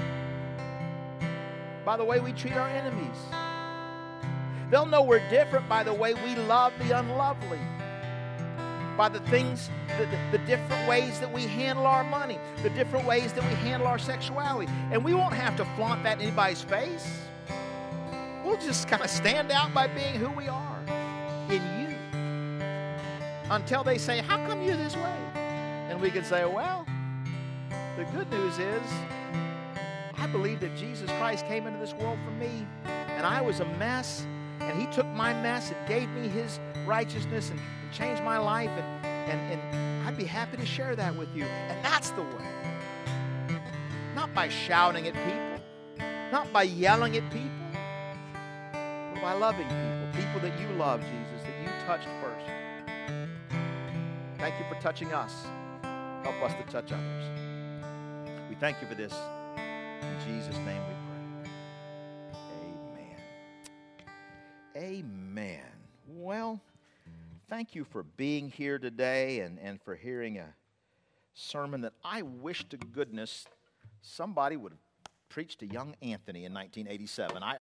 by the way we treat our enemies. They'll know we're different by the way we love the unlovely, by the things, the, the, the different ways that we handle our money, the different ways that we handle our sexuality. And we won't have to flaunt that in anybody's face. We'll just kind of stand out by being who we are in you. Until they say, how come you're this way? And we can say, well, the good news is I believe that Jesus Christ came into this world for me, and I was a mess, and he took my mess and gave me his righteousness and, and changed my life, and, and, and I'd be happy to share that with you. And that's the way. Not by shouting at people, not by yelling at people, but by loving people, people that you love, Jesus, that you touched first. Thank you for touching us. Help us to touch others. We thank you for this. In Jesus' name we pray. Amen. Amen. Well, thank you for being here today and, and for hearing a sermon that I wish to goodness somebody would have preached to young Anthony in nineteen eighty-seven. I